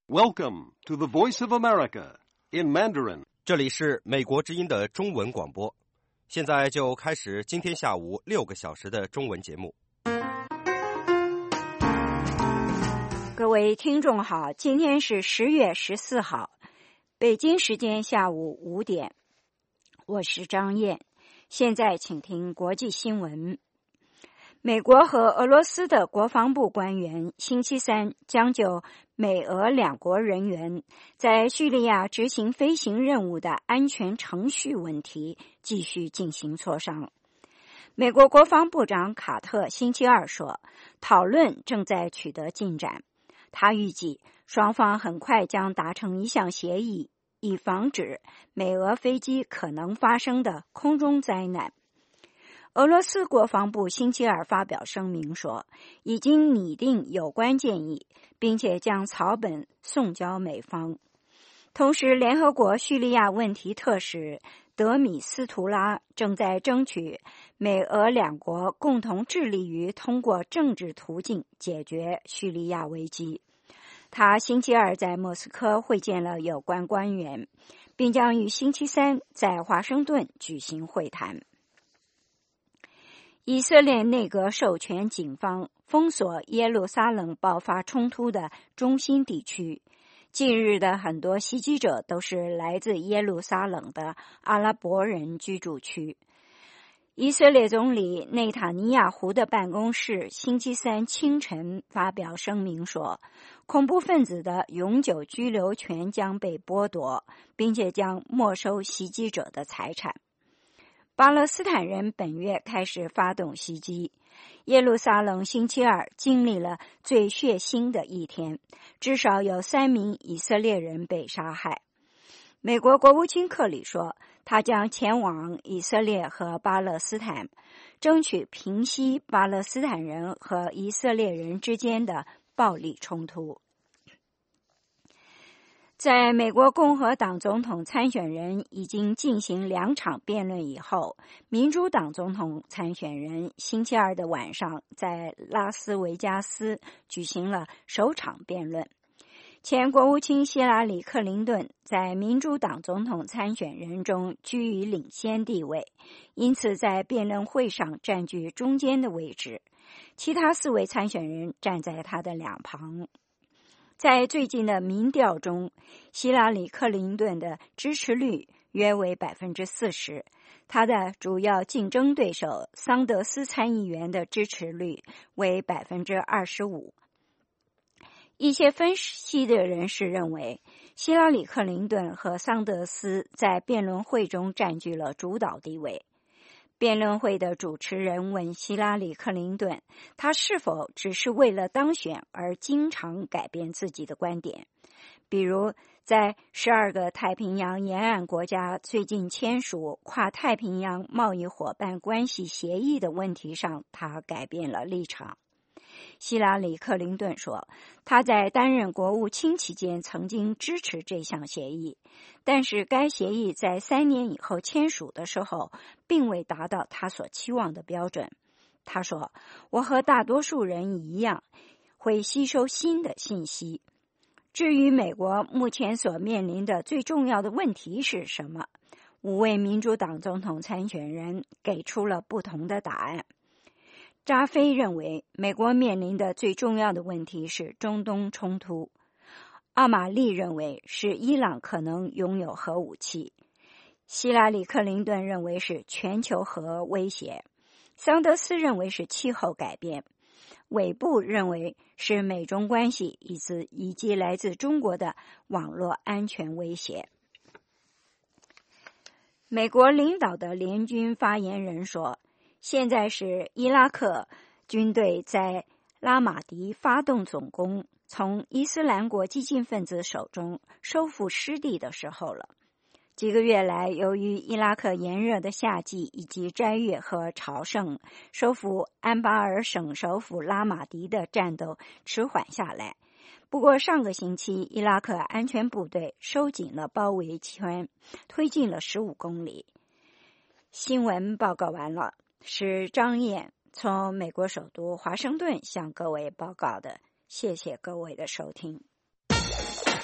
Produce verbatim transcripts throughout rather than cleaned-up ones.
Welcome to the Voice of America in Mandarin. 这里是美国之音的中文广播，现在就开始今天下午六个小时的中文节目。 各位听众好，今天是十月十四号，北京时间下午五点，我是张燕。现在请听国际新闻。美国和俄罗斯的国防部官员星期三将就美俄两国人员在叙利亚执行飞行任务的安全程序问题继续进行磋商。美国国防部长卡特星期二说，讨论正在取得进展。他预计双方很快将达成一项协议，以防止美俄飞机可能发生的空中灾难。俄罗斯国防部星期二发表声明说，已经拟定有关建议，并且将草本送交美方。同时，联合国叙利亚问题特使德米斯图拉正在争取美俄两国共同致力于通过政治途径解决叙利亚危机。他星期二在莫斯科会见了有关官员，并将于星期三在华盛顿举行会谈。以色列内阁授权警方封锁耶路撒冷爆发冲突的中心地区。近日的很多袭击者都是来自耶路撒冷的阿拉伯人居住区。以色列总理内塔尼亚胡的办公室星期三清晨发表声明说，恐怖分子的永久居留权将被剥夺，并且将没收袭击者的财产。巴勒斯坦人本月开始发动袭击，耶路撒冷星期二经历了最血腥的一天，至少有三名以色列人被杀害。美国国务卿克里说，他将前往以色列和巴勒斯坦，争取平息巴勒斯坦人和以色列人之间的暴力冲突。在美国共和党总统参选人已经进行两场辩论以后，民主党总统参选人星期二的晚上在拉斯维加斯举行了首场辩论。前国务卿希拉里·克林顿在民主党总统参选人中居于领先地位，因此在辩论会上占据中间的位置，其他四位参选人站在他的两旁。在最近的民调中，希拉里·克林顿的支持率约为 百分之四十， 他的主要竞争对手桑德斯参议员的支持率为 百分之二十五。 一些分析的人士认为，希拉里·克林顿和桑德斯在辩论会中占据了主导地位。辩论会的主持人问希拉里·克林顿，他是否只是为了当选而经常改变自己的观点，比如在十二个太平洋沿岸国家最近签署跨太平洋贸易伙伴关系协议的问题上，他改变了立场。希拉里·克林顿说，他在担任国务卿期间曾经支持这项协议，但是该协议在三年以后签署的时候并未达到他所期望的标准。他说，我和大多数人一样会吸收新的信息。至于美国目前所面临的最重要的问题是什么，五位民主党总统参选人给出了不同的答案。扎菲认为，美国面临的最重要的问题是中东冲突。奥马利认为是伊朗可能拥有核武器。希拉里·克林顿认为是全球核威胁。桑德斯认为是气候改变。韦布认为是美中关系以及以及来自中国的网络安全威胁。美国领导的联军发言人说，现在是伊拉克军队在拉马迪发动总攻，从伊斯兰国激进分子手中收复失地的时候了。几个月来，由于伊拉克炎热的夏季以及斋月和朝圣，收复安巴尔省首府拉马迪的战斗迟缓下来。不过上个星期，伊拉克安全部队收紧了包围圈，推进了十五公里。新闻报告完了，是张燕从美国首都华盛顿向各位报告的，谢谢各位的收听。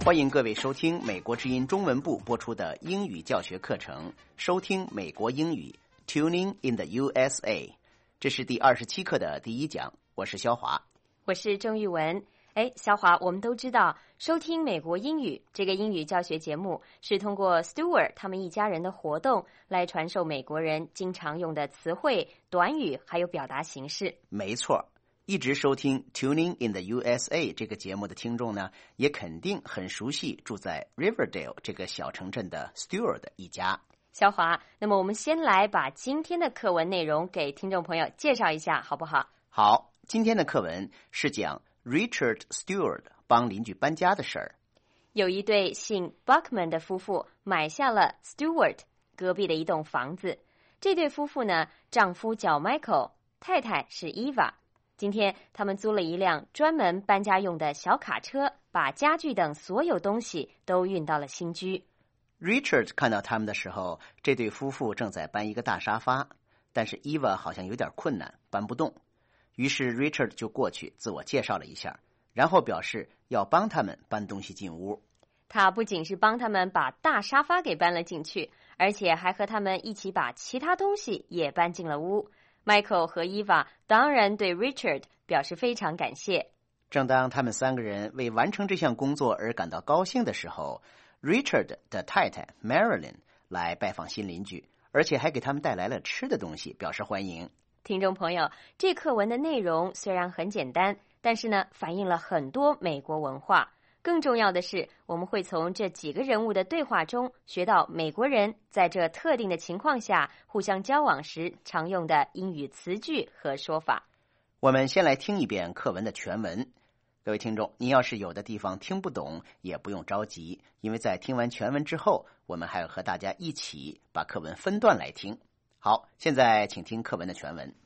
欢迎各位收听美国之音中文部播出的英语教学课程，收听美国英语 Tuning in the U S A。 这是第二十七课的第一讲，我是肖华。 我是郑玉文。哎，肖华，我们都知道收听美国英语这个英语教学节目是通过 Stewart 他们一家人的活动来传授美国人经常用的词汇、短语还有表达形式。 没错，一直收听 Tuning in the U S A 这个节目的听众呢，也肯定很熟悉住在 Riverdale 这个小城镇的 Stewart 一家。 肖华，那么我们先来把今天的课文内容给听众朋友介绍一下好不好？ 好，今天的课文是讲Richard Stewart 帮邻居搬家的事儿。 有一对姓 Buckman 的夫妇买下了 Stewart 隔壁的一栋房子。这对夫妇呢，丈夫叫 Michael， 太太是 Eva。今天他们租了一辆专门搬家用的小卡车，把家具等所有东西都运到了新居。 Richard 看到他们的时候，这对夫妇正在搬一个大沙发，但是 Eva 好像有点困难，搬不动。于是 Richard 就过去自我介绍了一下，然后表示要帮他们搬东西进屋。 他不仅是帮他们把大沙发给搬了进去，而且还和他们一起把其他东西也搬进了屋。Michael 和 Eva 当然对 Richard 表示非常感谢。 正当他们三个人为完成这项工作而感到高兴的时候， Richard 的太太 Marilyn 来拜访新邻居，而且还给他们带来了吃的东西表示欢迎。 听众朋友，这课文的内容虽然很简单，但是呢，反映了很多美国文化。更重要的是，我们会从这几个人物的对话中学到美国人在这特定的情况下互相交往时常用的英语词句和说法。 我们先来听一遍课文的全文。各位听众，您要是有的地方听不懂，也不用着急，因为在听完全文之后，我们还要和大家一起把课文分段来听。好，现在请听课文的全文。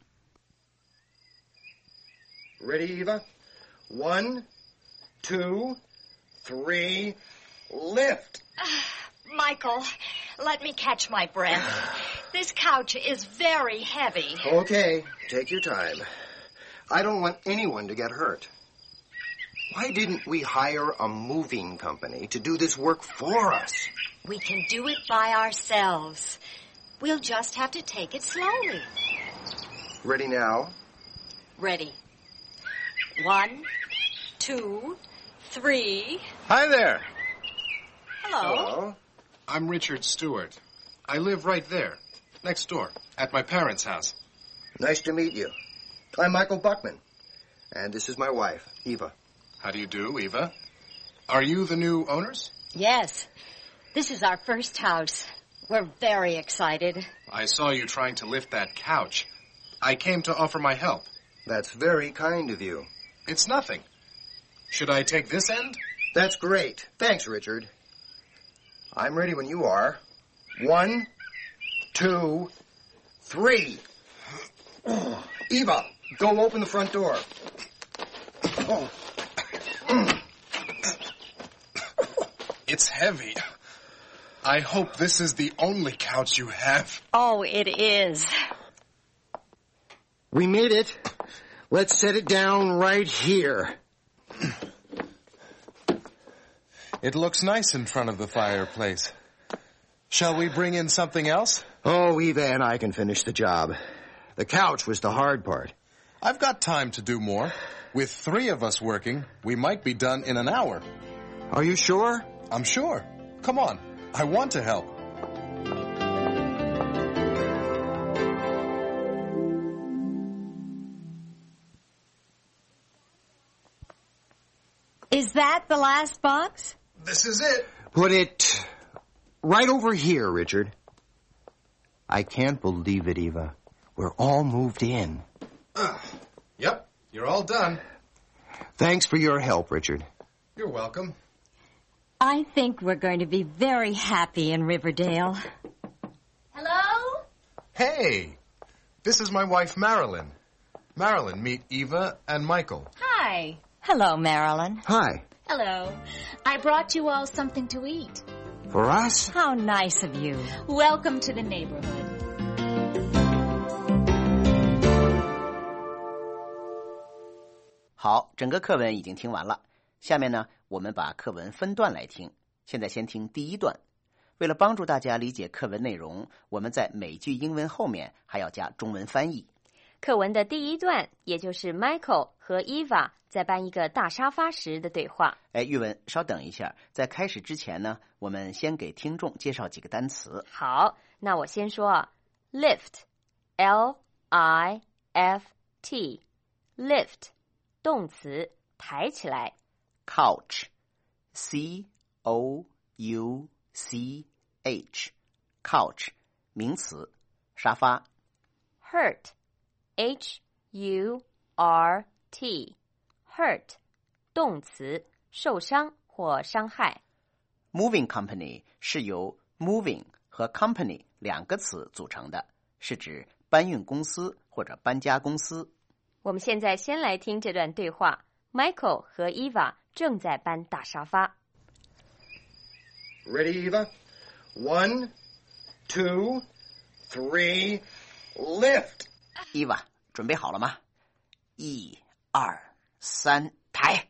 Ready, Eva? One, two, three, lift. Michael, let me catch my breath. This couch is very heavy. Okay, take your time. I don't want anyone to get hurt. Why didn't we hire a moving company to do this work for us? We can do it by ourselves. We'll just have to take it slowly. Ready now? Ready. One, two, three. Hi there. Hello. Hello. I'm Richard Stewart. I live right there, next door, at my parents' house. Nice to meet you. I'm Michael Buckman. And this is my wife, Eva. How do you do, Eva? Are you the new owners? Yes. This is our first house. We're very excited. I saw you trying to lift that couch. I came to offer my help. That's very kind of you. It's nothing. Should I take this end? That's great. Thanks, Richard. I'm ready when you are. One, two, three. Eva, go open the front door. Oh. It's heavy. I hope this is the only couch you have. Oh, it is. We made it. Let's set it down right here. It looks nice in front of the fireplace. Shall we bring in something else? Oh, Eva and I can finish the job. The couch was the hard part. I've got time to do more. With three of us working, we might be done in an hour. Are you sure? I'm sure. Come on. I want to help. Is that the last box? This is it. Put it right over here, Richard. I can't believe it, Eva. We're all moved in. Uh, yep, you're all done. Thanks for your help, Richard. You're welcome. I think we're going to be very happy in Riverdale. Hello? Hey, this is my wife, Marilyn. Marilyn, meet Eva and Michael. Hi. Hello, Marilyn. Hi. Hello. I brought you all something to eat. For us? How nice of you. Welcome to the neighborhood. 好，整个课文已经听完了。下面呢，我我们把课文分段来听。现在先听第一段。为了帮助大家理解课文内容，我们在每句英文后面还要加中文翻译。 课文的第一段，也就是 Michael 和 Eva 在搬一个大沙发时的对话。 哎，玉文，稍等一下，在开始之前呢，我们先给听众介绍几个单词。 好，那我先说啊 ，lift， L I F T， lift， 动词，抬起来。 Couch， C O U C H， couch， 名词，沙发。 Hurt， H U R T， hurt， 动词，受伤或伤害。 Moving company 是由 moving 和 company 两个词组成的，是指搬运公司或者搬家公司。 我们现在先来听这段对话。Michael 和 Eva 正在搬大沙发。 Ready, Eva? One, two, three, lift. Eva, 准备好了吗？一、二、三，抬。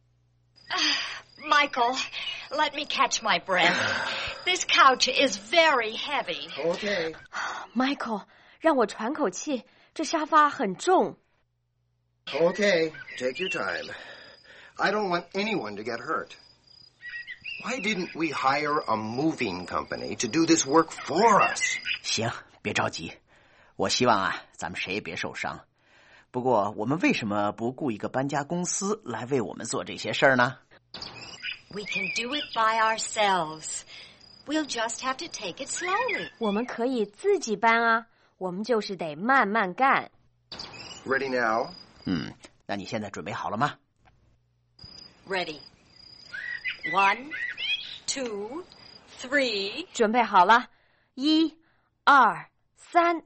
Michael, let me catch my breath. This couch is very heavy. Okay. Michael, 让我喘口气，这沙发很重。 Okay, take your time. I don't want anyone to get hurt. Why didn't we hire a moving company to do this work for us? 行，别着急。我希望啊，咱们谁也别受伤。不过，我们为什么不雇一个搬家公司来为我们做这些事儿呢？ We can do it by ourselves. We'll just have to take it slowly. 我们可以自己搬啊，我们就是得慢慢干。 Ready now? 嗯，那你现在准备好了吗？ Ready. One, two, three. 准备好了，一、二、三。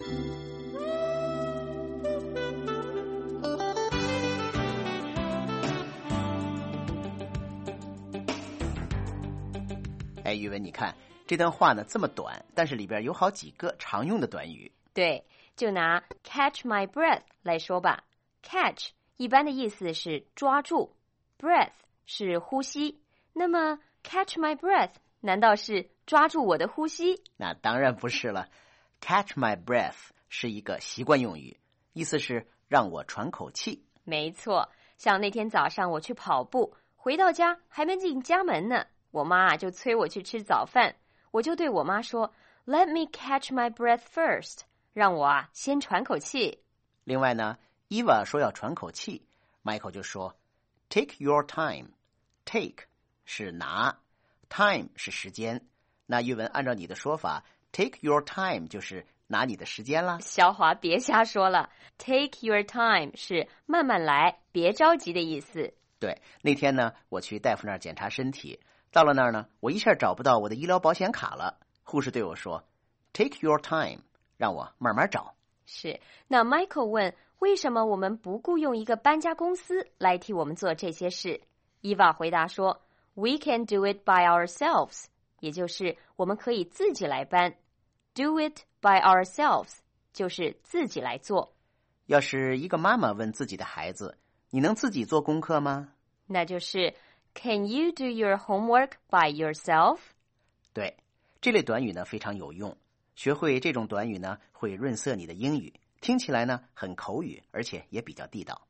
哎，宇文，你看这段话呢这么短，但是里边有好几个常用的短语。 对，就拿 catch my breath 来说吧。catch 一般的意思是抓住， breath 是呼吸。那么 catch my breath 难道是抓住我的呼吸？ 那当然不是了。catch my breath 是一个习惯用语，意思是让我喘口气。 没错，像那天早上我去跑步，回到家还没进家门呢，我妈啊就催我去吃早饭，我就对我妈说 Let me catch my breath first， 让我啊先喘口气。 另外呢，Eva 说要喘口气， Michael 就说 Take your time。 Take 是拿， time 是时间。那玉文按照你的说法， Take your time 就是拿你的时间啦。 小华别瞎说了， Take your time 是慢慢来，别着急的意思。 对，那天呢我去大夫那儿检查身体，到了那儿呢，我一下找不到我的医疗保险卡了。护士对我说 Take your time， 让我慢慢找。 是，那 Michael 问，为什么我们不雇佣一个搬家公司来替我们做这些事？ Eva 回答说 We can do it by ourselves， 也就是我们可以自己来搬。 Do it by ourselves 就是自己来做。 要是一个妈妈问自己的孩子，你能自己做功课吗？ 那就是 Can you do your homework by yourself？ 对，这类短语呢非常有用，学会这种短语呢会润色你的英语，听起来呢很口语，而且也比较地道。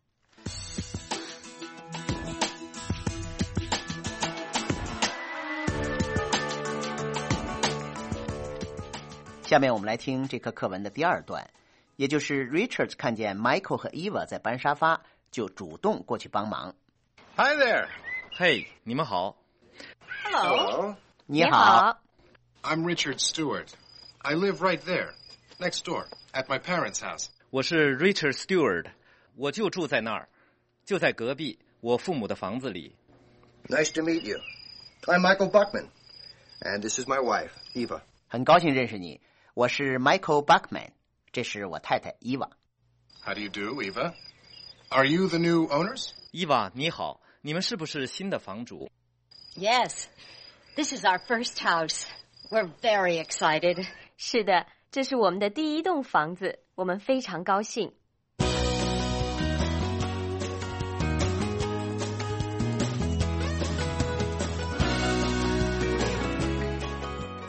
下面我们来听这课课文的第二段，也就是 Richard 看见 Michael 和 Eva 在搬沙发，就主动过去帮忙。 Hi there. 嘿，你们好。 Hello. 你好。 I'm Richard Stewart. I live right there, next door, at my parents' house. 我是 Richard Stewart， 我就住在那儿，就在隔壁我父母的房子里。 Nice to meet you. I'm Michael Buckman, and this is my wife, Eva. 很高兴认识你，我是 Michael Buckman， 这是我太太 Eva。 How do you do, Eva? Are you the new owners? Eva 你好，你们是不是新的房主？ Yes. This is our first house. We're very excited. 是的，这是我们的第一栋房子，我们非常高兴。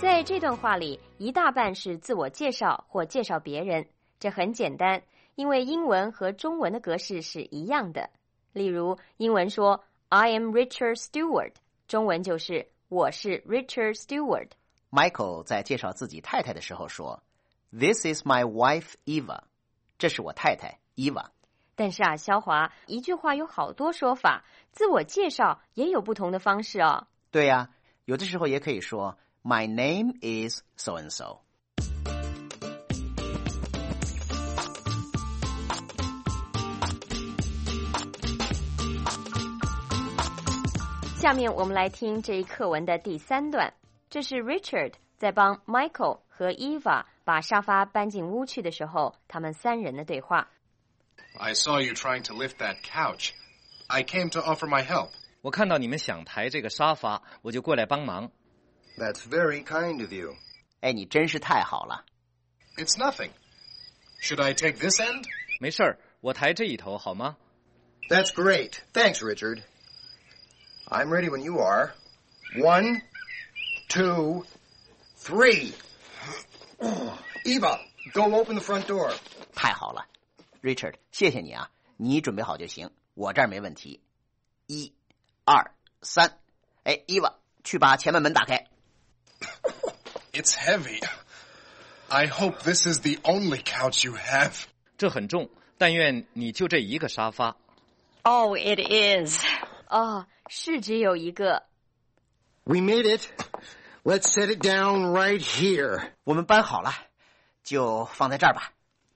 在这段话里，一大半是自我介绍或介绍别人，这很简单，因为英文和中文的格式是一样的。例如，英文说 I am Richard Stewart， 中文就是我是 Richard Stewart。Michael 在介绍自己太太的时候说 This is my wife Eva， 这是我太太 Eva。 但是啊，肖华，一句话有好多说法，自我介绍也有不同的方式哦。 对呀、啊，有的时候也可以说 My name is so and so。 下面我们来听这一课文的第三段，这是 Richard 在帮 Michael 和 Eva 把沙发搬进屋去的时候，他们三人的对话。 I saw you trying to lift that couch. I came to offer my help. 我看到你们想抬这个沙发，我就过来帮忙。 That's very kind of you. 哎，你真是太好了。 It's nothing. Should I take this end? 没事儿，我抬这一头好吗？ That's great. Thanks, Richard. I'm ready when you are. One, two, three. Eva, go open the front door. 太好了 Richard， 谢谢你啊，你准备好就行，我这儿没问题。一、二、三，哎 Eva， 去把前门门打开。 It's heavy. I hope this is the only couch you have. 这很重，但愿你就这一个沙发。 Oh, it is. 哦，是只有一个。 We made it. Let's set it down right here. 我们搬好了，就放在这儿吧。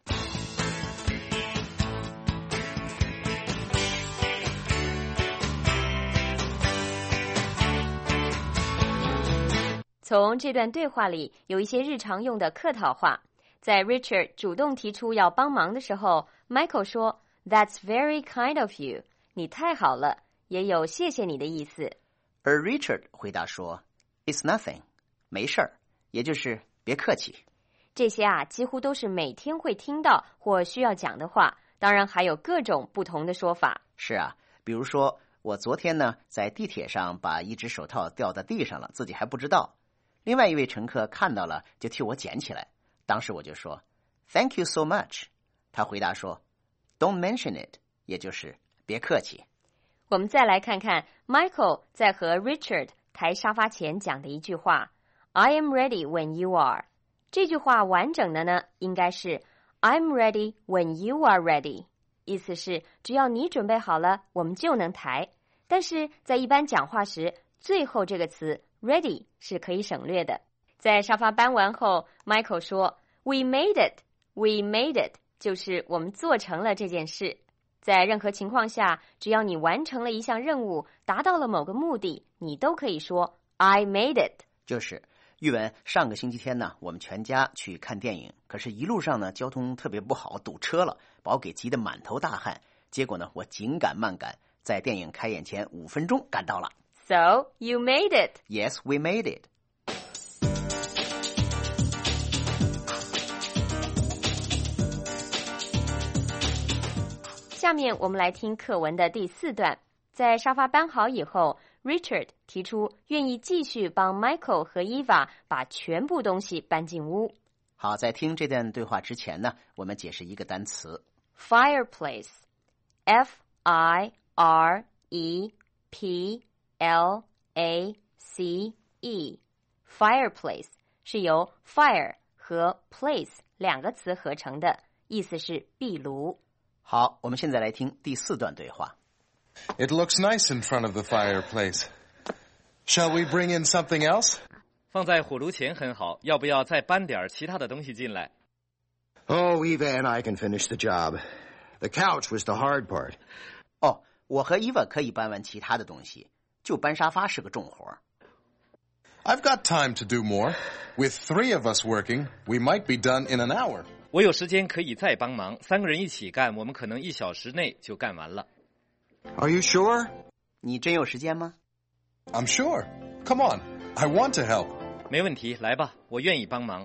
从这段对话里有一些日常用的客套话。在 Richard 主动提出要帮忙的时候， Michael 说 That's very kind of you， 你太好了，也有谢谢你的意思。 而 Richard 回答说 It's nothing， 没事儿，也就是别客气。 这些啊，几乎都是每天会听到或需要讲的话，当然还有各种不同的说法。 是啊，比如说我昨天呢在地铁上把一只手套掉在地上了，自己还不知道。另外一位乘客看到了，就替我捡起来。当时我就说 Thank you so much。 他回答说 Don't mention it， 也就是别客气。 我们再来看看 Michael 在和 Richard 抬沙发前讲的一句话 I am ready when you are。 这句话完整的呢，应该是 I'm ready when you are ready， 意思是只要你准备好了，我们就能抬。但是在一般讲话时，最后这个词Ready 是可以省略的。在沙发搬完后 Michael 说 We made it, we made it， 就是我们做成了这件事。在任何情况下，只要你完成了一项任务，达到了某个目的，你都可以说 I made it。 就是玉文，上个星期天呢，我们全家去看电影，可是一路上呢交通特别不好，堵车了，把我给急得满头大汗。结果呢我紧赶慢赶，在电影开演前五分钟赶到了。 So, you made it. Yes, we made it. 下面我们来听课文的第四段。在沙发搬好以后， Richard 提出愿意继续帮 Michael 和 Eva 把全部东西搬进屋。 好，在听这段对话之前呢，我们解释一个单词 Fireplace F I R E P L A C E Fireplace 是由 fire 和 place 两个词合成的，意思是壁炉。 好，我们现在来听第四段对话。 It looks nice in front of the fireplace. Shall we bring in something else? 放在火炉前很好，要不要再搬点其他的东西进来？ Oh, Eva and I can finish the job. The couch was the hard part. 哦，我和 Eva 可以搬完其他的东西，就搬沙发是个重活。 I've got time to do more. With three of us working, we might be done in an hour. 我有时间可以再帮忙，三个人一起干，我们可能一小时内就干完了。 Are you sure? 你真有时间吗？ I'm sure. Come on. I want to help. 没问题，来吧，我愿意帮忙。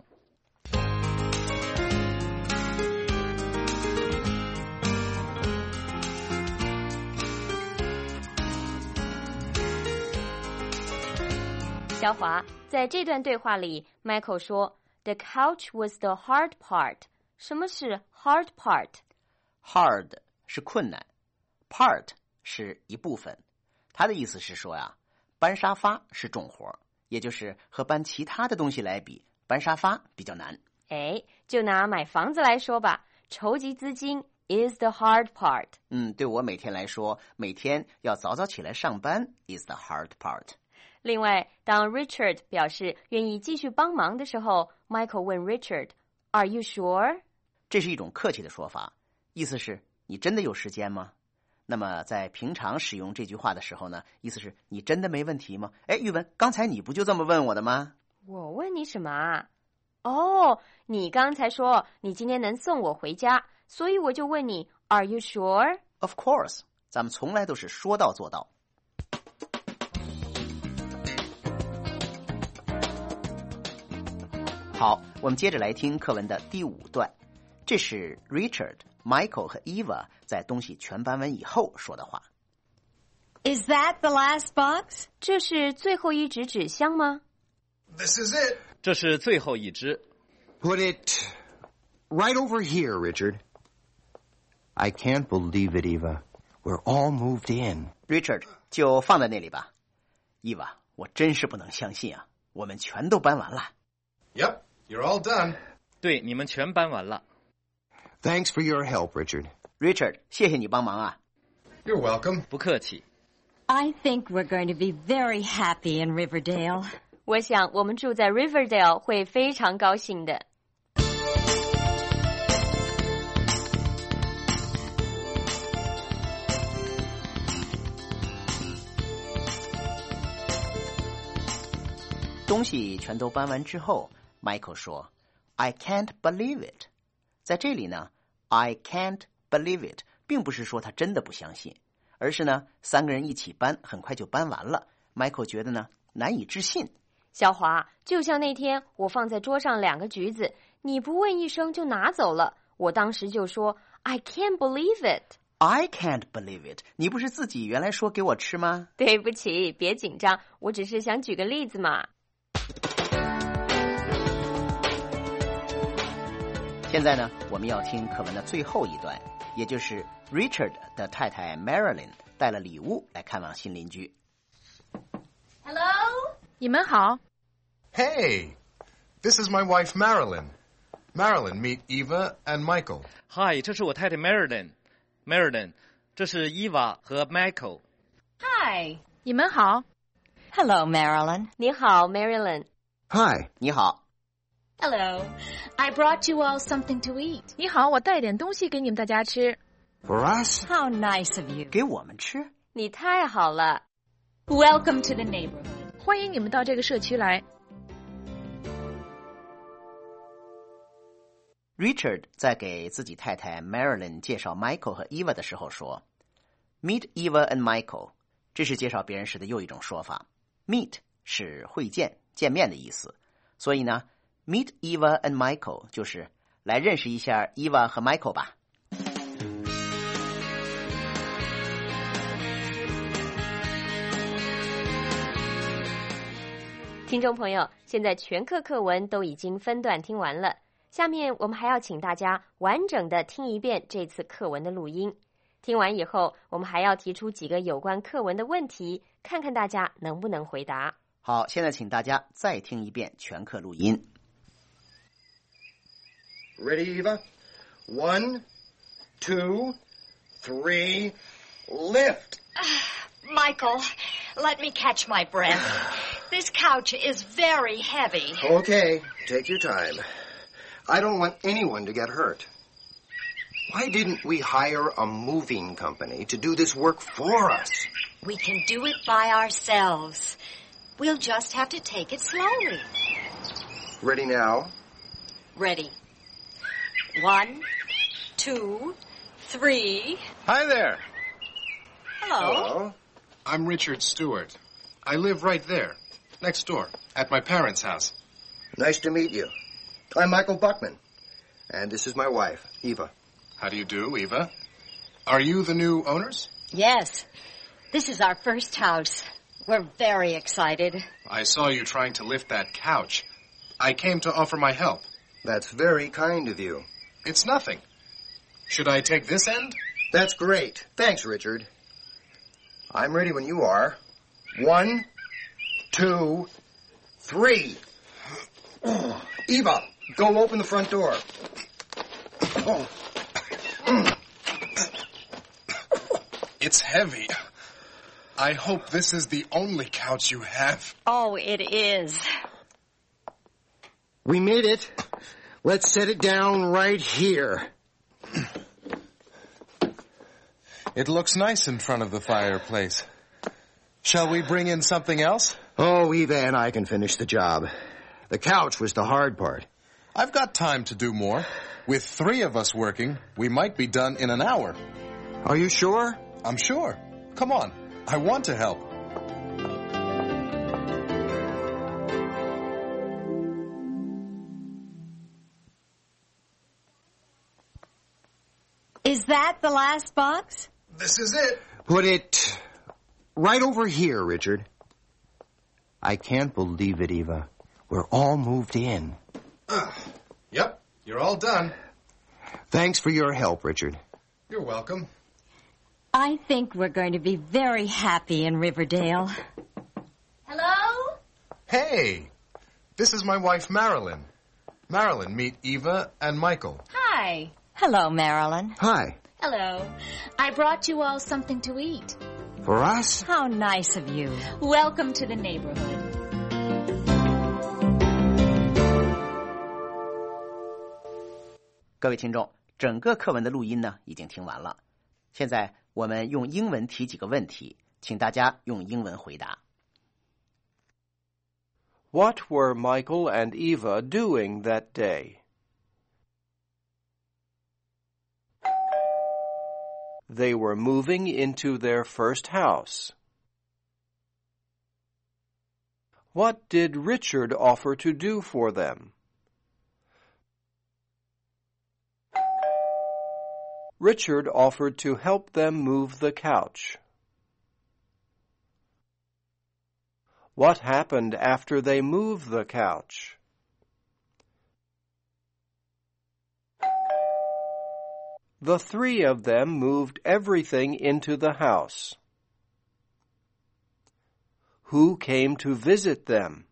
肖华， 在这段对话里 Michael 说 The couch was the hard part。 什么是 hard part？ Hard 是困难， part 是一部分。他的意思是说呀，搬沙发是重活，也就是和搬其他的东西来比，搬沙发比较难。 哎，就拿买房子来说吧，筹集资金 is the hard part。 嗯，对我每天来说，每天要早早起来上班 is the hard part。 另外，当 Richard 表示愿意继续帮忙的时候， Michael 问 Richard Are you sure？ 这是一种客气的说法，意思是你真的有时间吗？那么在平常使用这句话的时候呢，意思是你真的没问题吗？哎，玉文，刚才你不就这么问我的吗？ 我问你什么啊？哦，你刚才说你今天能送我回家，所以我就问你 Are you sure？ Of course， 咱们从来都是说到做到。好，我们接着来听课文的第五段，这是 Richard、Michael 和 Eva 在东西全搬完以后说的话。 Is that the last box? 这是最后一纸纸箱吗？ This is it. 这是最后一只。 Put it right over here, Richard. I can't believe it, Eva. We're all moved in. Richard 就放在那里吧。 Eva， 我真是不能相信啊，我们全都搬完了。 Yep, you're all done. 对，你们全搬完了。 Thanks for your help, Richard. Richard， 谢谢你帮忙啊。 You're welcome. 不客气。 I think we're going to be very happy in Riverdale. 我想我们住在 Riverdale 会非常高兴的。 东西全都搬完之后 Michael 说 I can't believe it。 在这里呢 I can't believe it 并不是说他真的不相信，而是呢三个人一起搬，很快就搬完了。 Michael 觉得呢难以置信。 小华，就像那天我放在桌上两个橘子，你不问一声就拿走了，我当时就说 I can't believe it。 I can't believe it， 你不是自己原来说给我吃吗？ 对不起，别紧张，我只是想举个例子嘛。 现在呢，我们要听课文的最后一段，也就是 Richard 的太太 Marilyn 带了礼物来看望新邻居。 Hello？ 你们好。 Hey, this is my wife Marilyn. Marilyn, meet Eva and Michael. Hi， 这是我太太 Marilyn。Marilyn， 这是 Eva 和 Michael。 Hi。 你们好。 Hello, Marilyn. 你好 Marilyn。 Hi. 你好。 Hello. I brought you all something to eat. 你好，我带点东西给你们大家吃。 For us? How nice of you. 给我们吃？ 你太好了。 Welcome to the neighborhood. 欢迎你们到这个社区来。 Richard 在给自己太太 Marilyn 介绍 Michael 和 Eva 的时候说 Meet Eva and Michael， 这是介绍别人时的又一种说法。 Meet 是会见、见面的意思，所以呢 Meet Eva and Michael 就是来认识一下 Eva 和 Michael 吧。 听众朋友，现在全课课文都已经分段听完了，下面我们还要请大家完整的听一遍这次课文的录音。听完以后，我们还要提出几个有关课文的问题，看看大家能不能回答。 好，现在请大家再听一遍全课录音。 Ready, Eva? One, two, three, lift. Michael, let me catch my breath. This couch is very heavy. Okay, take your time. I don't want anyone to get hurt. Why didn't we hire a moving company to do this work for us? We can do it by ourselves. We'll just have to take it slowly. Ready now? Ready. One, two, three. Hi there. Hello. Hello. I'm Richard Stewart. I live right there, next door, at my parents' house. Nice to meet you. I'm Michael Buckman. And this is my wife, Eva. How do you do, Eva? Are you the new owners? Yes. This is our first house. We're very excited. I saw you trying to lift that couch. I came to offer my help. That's very kind of you. It's nothing. Should I take this end? That's great. Thanks, Richard. I'm ready when you are. One, two, three. Eva, go open the front door. Oh. It's heavy. I hope this is the only couch you have. Oh, it is. We made it. Let's set it down right here. It looks nice in front of the fireplace. Shall we bring in something else? Oh, Eva and I can finish the job. The couch was the hard part. I've got time to do more. With three of us working, we might be done in an hour. Are you sure? I'm sure. Come on. I want to help. Is that the last box? This is it. Put it right over here, Richard. I can't believe it, Eva. We're all moved in. Uh, yep, you're all done. Thanks for your help, Richard. You're welcome. I think we're going to be very happy in Riverdale. Hello? Hey, this is my wife, Marilyn. Marilyn, meet Eva and Michael. Hi. Hello, Marilyn. Hi. Hello. I brought you all something to eat. For us? How nice of you. Welcome to the neighborhood. 各位听众，整个课文的录音呢已经听完了。现在我们用英文提几个问题，请大家用英文回答。 What were Michael and Eva doing that day? They were moving into their first house. What did Richard offer to do for them? Richard offered to help them move the couch. What happened after they moved the couch? The three of them moved everything into the house. Who came to visit them?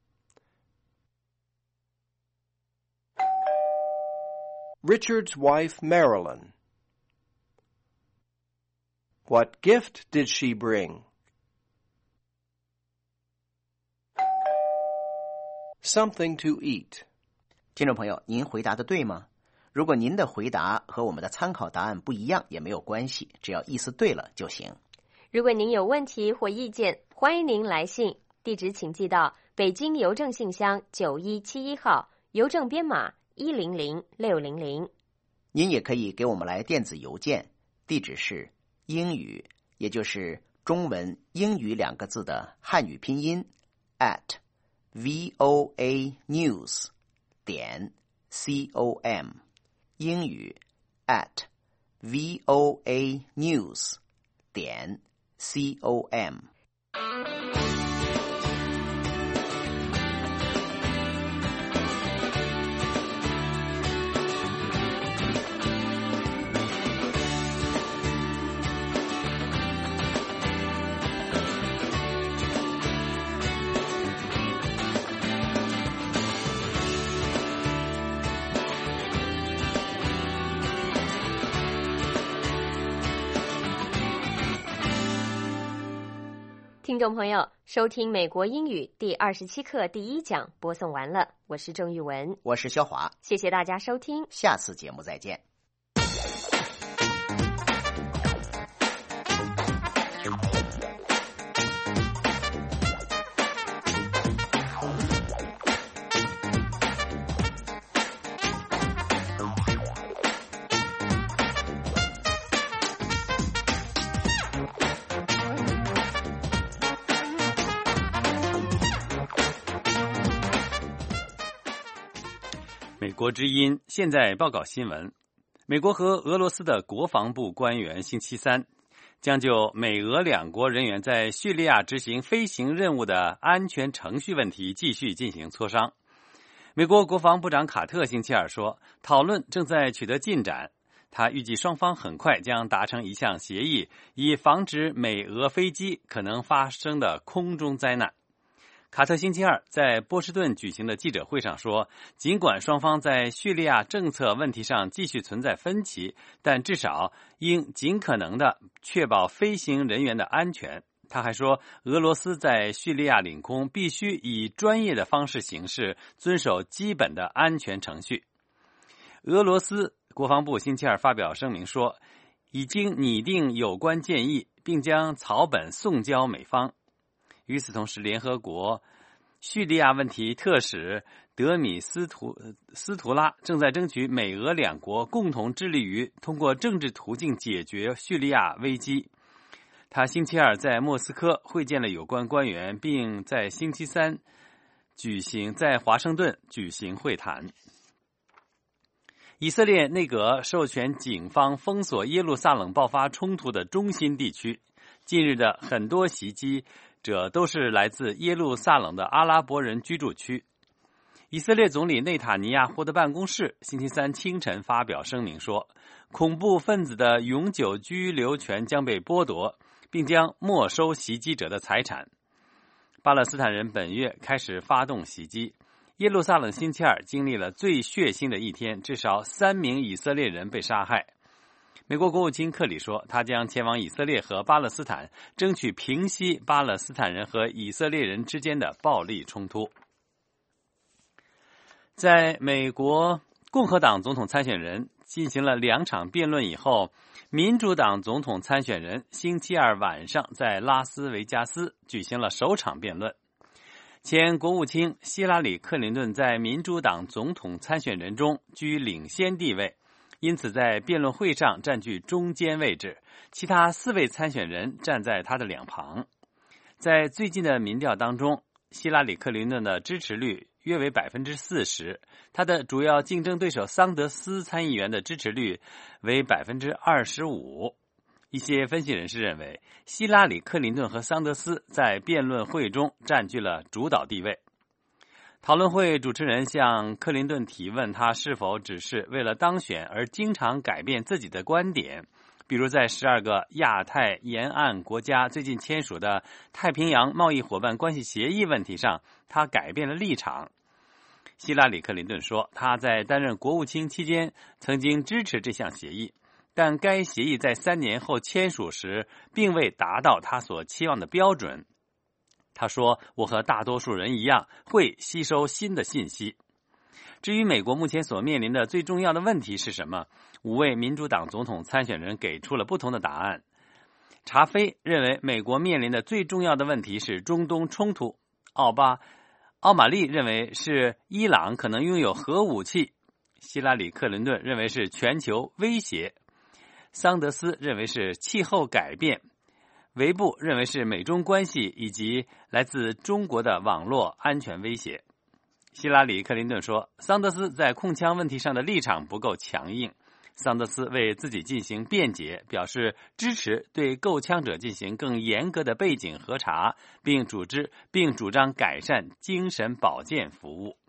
Richard's wife, Marilyn. What gift did she bring? Something to eat. 听众朋友，您回答的对吗？如果您的回答和我们的参考答案不一样，也没有关系，只要意思对了就行。 如果您有问题或意见，欢迎您来信，地址请寄到北京邮政信箱九一七一号，邮政编码一零零六零零。 您也可以给我们来电子邮件，地址是英语，也就是中文英语两个字的汉语拼音 at voa news 点 com， 英语 at voa news 点 com。 听众朋友，收听美国英语第二十七课第一讲播送完了，我是郑玉文， 我是肖华， 谢谢大家收听， 下次节目再见。 美国之音现在报告新闻：美国和俄罗斯的国防部官员星期三将就美俄两国人员在叙利亚执行飞行任务的安全程序问题继续进行磋商。美国国防部长卡特星期二说，讨论正在取得进展，他预计双方很快将达成一项协议，以防止美俄飞机可能发生的空中灾难。卡特星期二在波士顿举行的记者会上说，尽管双方在叙利亚政策问题上继续存在分歧，但至少应尽可能的确保飞行人员的安全。他还说，俄罗斯在叙利亚领空必须以专业的方式行事，遵守基本的安全程序。俄罗斯国防部星期二发表声明说，已经拟定有关建议，并将草本送交美方。与此同时，联合国叙利亚问题特使德米斯图斯图拉正在争取美俄两国共同致力于通过政治途径解决叙利亚危机。他星期二在莫斯科会见了有关官员，并在星期三举行在华盛顿举行会谈。以色列内阁授权警方封锁耶路撒冷爆发冲突的中心地区。近日的很多袭击者都是来自耶路撒冷的阿拉伯人居住区。以色列总理内塔尼亚胡的办公室星期三清晨发表声明说，恐怖分子的永久居留权将被剥夺，并将没收袭击者的财产。巴勒斯坦人本月开始发动袭击，耶路撒冷星期二经历了最血腥的一天，至少三名以色列人被杀害。美国国务卿克里说，他将前往以色列和巴勒斯坦，争取平息巴勒斯坦人和以色列人之间的暴力冲突。在美国共和党总统参选人进行了两场辩论以后，民主党总统参选人星期二晚上在拉斯维加斯举行了首场辩论。前国务卿希拉里·克林顿在民主党总统参选人中居领先地位，因此在辩论会上占据中间位置，其他四位参选人站在他的两旁。在最近的民调当中，希拉里·克林顿的支持率约为 百分之四十， 他的主要竞争对手桑德斯参议员的支持率为 百分之二十五。 一些分析人士认为，希拉里·克林顿和桑德斯在辩论会中占据了主导地位。讨论会主持人向克林顿提问，他是否只是为了当选而经常改变自己的观点，比如在十二个亚太沿岸国家最近签署的太平洋贸易伙伴关系协议问题上，他改变了立场。希拉里·克林顿说，他在担任国务卿期间曾经支持这项协议，但该协议在三年后签署时并未达到他所期望的标准。他说，我和大多数人一样会吸收新的信息。至于美国目前所面临的最重要的问题是什么，五位民主党总统参选人给出了不同的答案。查菲认为美国面临的最重要的问题是中东冲突，奥巴奥马利认为是伊朗可能拥有核武器，希拉里·克林顿认为是全球威胁，桑德斯认为是气候改变，维布认为是美中关系以及来自中国的网络安全威胁。希拉里·克林顿说，桑德斯在控枪问题上的立场不够强硬。桑德斯为自己进行辩解，表示支持对购枪者进行更严格的背景核查，并组织并主张改善精神保健服务。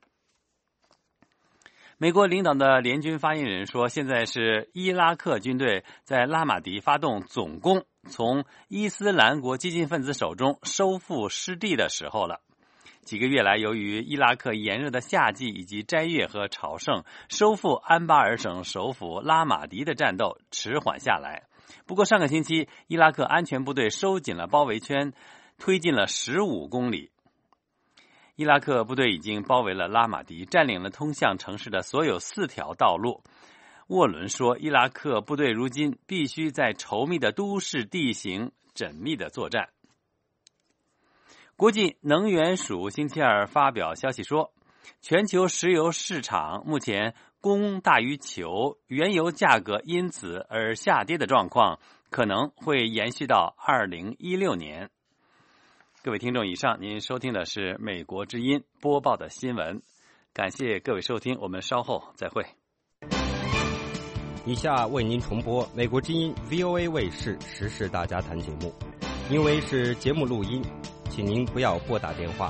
美国领导的联军发言人说，现在是伊拉克军队在拉马迪发动总攻，从伊斯兰国激进分子手中收复失地的时候了。几个月来，由于伊拉克炎热的夏季以及斋月和朝圣，收复安巴尔省首府拉马迪的战斗迟缓下来。不过上个星期，伊拉克安全部队收紧了包围圈，推进了十五公里。伊拉克部队已经包围了拉马迪，占领了通向城市的所有四条道路。沃伦说，伊拉克部队如今必须在稠密的都市地形缜密的作战。国际能源署星期二发表消息说，全球石油市场目前供大于求，原油价格因此而下跌的状况可能会延续到二零一六年。各位听众，以上您收听的是美国之音播报的新闻，感谢各位收听，我们稍后再会。 以下为您重播美国之音 V O A 卫视时事大家谈节目，因为是节目录音，请您不要拨打电话。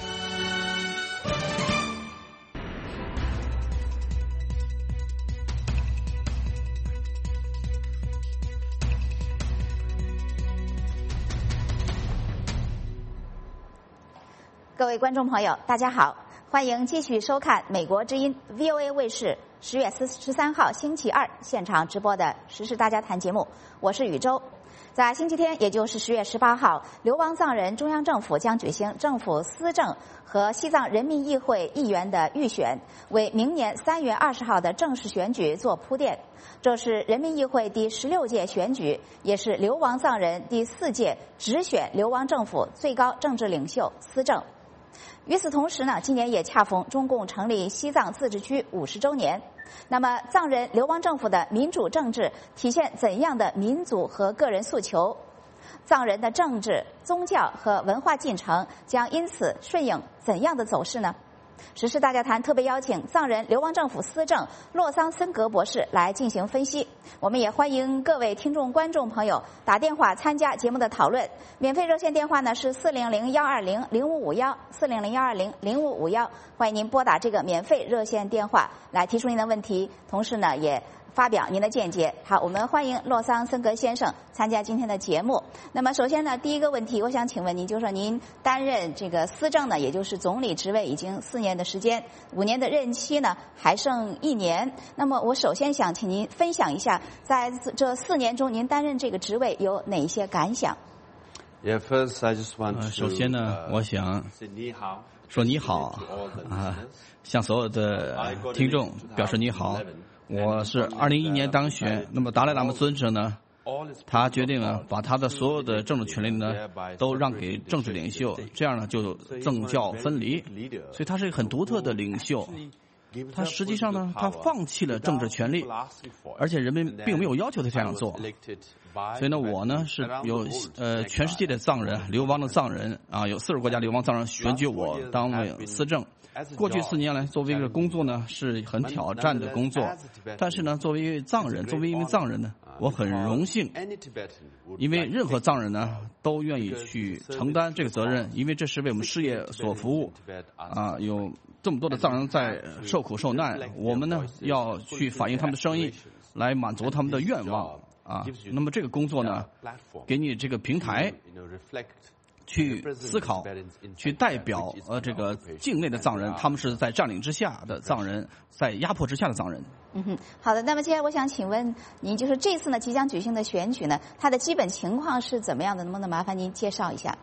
各位观众朋友，大家好，欢迎继续收看美国之音 V O A 卫视十月十三号星期二现场直播的时事大家谈节目，我是宇宙。在星期天，也就是十月十八号，流亡藏人中央政府将举行政府司政和西藏人民议会议员的预选，为明年三月二十号的正式选举做铺垫。这是人民议会第十六届选举，也是流亡藏人第四届直选流亡政府最高政治领袖司政。与此同时呢，今年也恰逢中共成立西藏自治区五十周年。那么，藏人流亡政府的民主政治体现怎样的民族和个人诉求？藏人的政治、宗教和文化进程将因此顺应怎样的走势呢？时事大家谈特别邀请藏人流亡政府司政洛桑森格博士来进行分析。我们也欢迎各位听众观众朋友打电话参加节目的讨论。免费热线电话呢是四零零幺二零零五五幺四零零幺二零零五五幺，欢迎您拨打这个免费热线电话来提出您的问题，同时呢也发表您的见解。好，我们欢迎洛桑森格先生参加今天的节目。那么首先呢，第一个问题，我想请问您，就是说您担任这个司政呢，也就是总理职位已经四年的时间，五年的任期呢还剩一年。那么我首先想请您分享一下，在这四年中您担任这个职位有哪一些感想？ Yeah, first I just want to, 呃、首先呢，我想说你好啊，向所有的听众表示你好。我是二零一一年当选，那么达赖喇嘛尊者呢，他决定呢把他的所有的政治权利呢都让给政治领袖，这样呢就政教分离，所以他是一个很独特的领袖。他实际上呢，他放弃了政治权利，而且人们并没有要求他这样做。所以呢，我呢是有呃全世界的藏人，流亡的藏人啊，有四十个国家流亡藏人选举我当为司政。过去四年来，作为一个工作呢，是很挑战的工作。但是呢，作为一位藏人，作为一名藏人呢，我很荣幸，因为任何藏人呢都愿意去承担这个责任，因为这是为我们事业所服务。啊，有这么多的藏人在受苦受难，我们呢要去反映他们的声音，来满足他们的愿望。啊，那么这个工作呢，给你这个平台。去思考，去代表呃这个境内的藏人，他们是在占领之下的藏人，在压迫之下的藏人。 嗯哼，好的。那么接下来我想请问您，就是这次呢即将举行的选举呢，它的基本情况是怎么样的？能不能麻烦您介绍一下？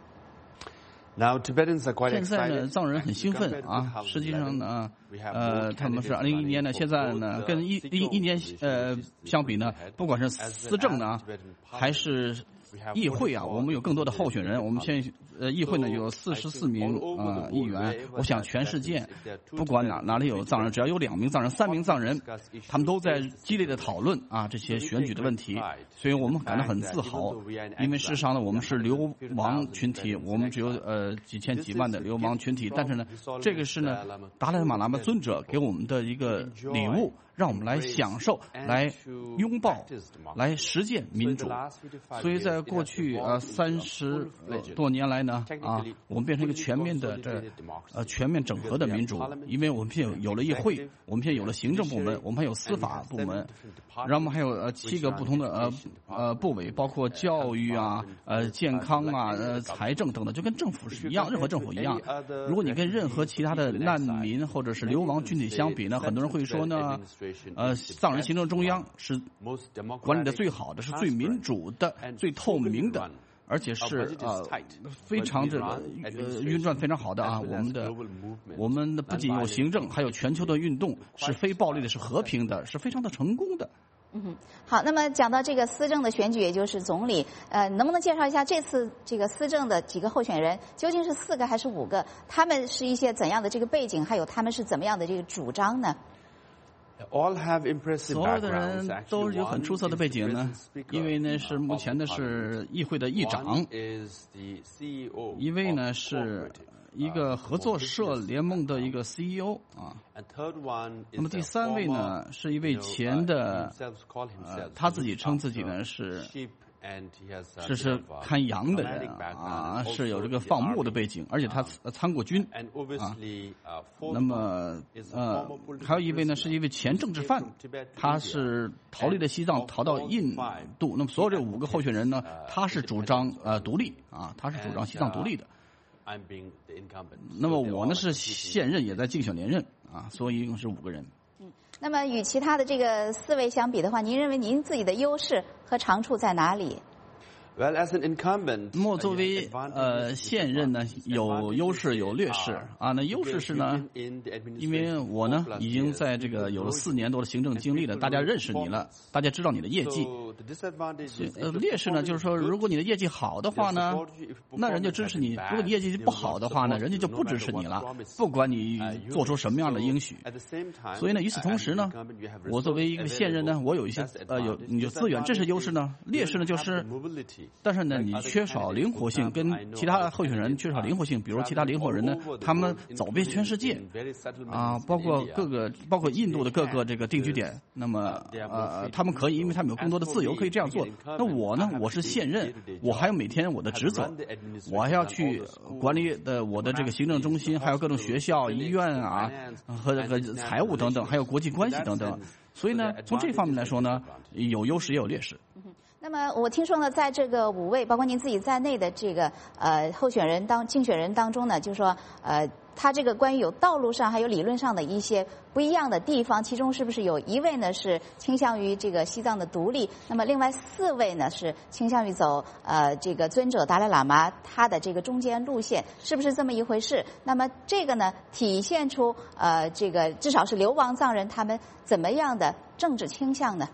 Now, Tibetans are quite excited. 现在呢，藏人很兴奋啊。实际上呢，呃，他们是二零一一年呢，现在呢，跟一一一年呃相比呢，不管是司政呢，还是议会啊，我们有更多的候选人。我们现在呃议会呢有四十四名呃议员。我想全世界不管哪哪里有藏人，只要有两名藏人、三名藏人，他们都在激烈的讨论啊这些选举的问题。所以我们感到很自豪，因为事实上呢，我们是流亡群体，我们只有呃几千几万的流亡群体，但是呢，这个是呢达赖喇嘛尊者给我们的一个礼物。让我们来享受、来拥抱、来实践民主。所以在过去呃三十多年来呢，啊，我们变成一个全面的这呃全面整合的民主，因为我们现在有了议会，我们现在有了行政部门，我们还有司法部门，然后我们还有呃七个不同的呃呃部委，包括教育啊、呃健康啊、呃财政等等，就跟政府是一样，任何政府一样。如果你跟任何其他的难民或者是流亡群体相比呢，很多人会说呢。呃，藏人行政中央是管理的最好的，是最民主的、最透明的，而且是呃非常这个呃运转非常好的啊。我们的我们的不仅有行政，还有全球的运动，是非暴力的，是和平的，是非常的成功的。 嗯哼，好，那么讲到这个司政的选举，也就是总理，呃，能不能介绍一下这次这个司政的几个候选人究竟是四个还是五个？他们是一些怎样的这个背景，还有他们是怎么样的这个主张呢？ 所有的人都有很出色的背景呢，因为呢是目前的是议会的议长，一位呢是一个合作社联盟的一个 C E O 啊。那么第三位呢，是一位前的，呃，他自己称自己呢是。是是看羊的人啊，是有这个放牧的背景，而且他参过军啊。那么呃，还有一位呢，是一位前政治犯，他是逃离了西藏，逃到印度。那么所有这五个候选人呢，他是主张呃独立啊，他是主张西藏独立的。那么我呢是现任，也在竞选连任啊，所以一共是五个人。 那么与其他的这个四位相比的话，您认为您自己的优势和长处在哪里？ Well, as an incumbent, 那么作为呃现任呢，有优势有劣势啊。那优势是呢，因为我呢已经在这个有了四年多的行政经历了，大家认识你了，大家知道你的业绩。呃，劣势呢就是说，如果你的业绩好的话呢，那人就支持你；如果你业绩不好的话呢，人家就不支持你了，不管你做出什么样的应许。所以呢，与此同时呢，我作为一个现任呢，我有一些呃有有资源，这是优势呢。劣势呢就是。但是呢，你缺少灵活性，跟其他候选人缺少灵活性。比如其他灵活人呢，他们走遍全世界，啊，包括各个，包括印度的各个这个定居点。那么呃，他们可以，因为他们有更多的自由，可以这样做。那我呢，我是现任，我还有每天我的职责，我还要去管理的我的这个行政中心，还有各种学校、医院啊，和和财务等等，还有国际关系等等。所以呢，从这方面来说呢，有优势也有劣势。 那么我听说呢，在这个五位包括您自己在内的这个呃候选人当竞选人当中呢，就是说呃他这个关于有道路上还有理论上的一些不一样的地方，其中是不是有一位呢是倾向于这个西藏的独立？那么另外四位呢是倾向于走呃这个尊者达赖喇嘛他的这个中间路线，是不是这么一回事？那么这个呢体现出呃这个至少是流亡藏人他们怎么样的政治倾向呢？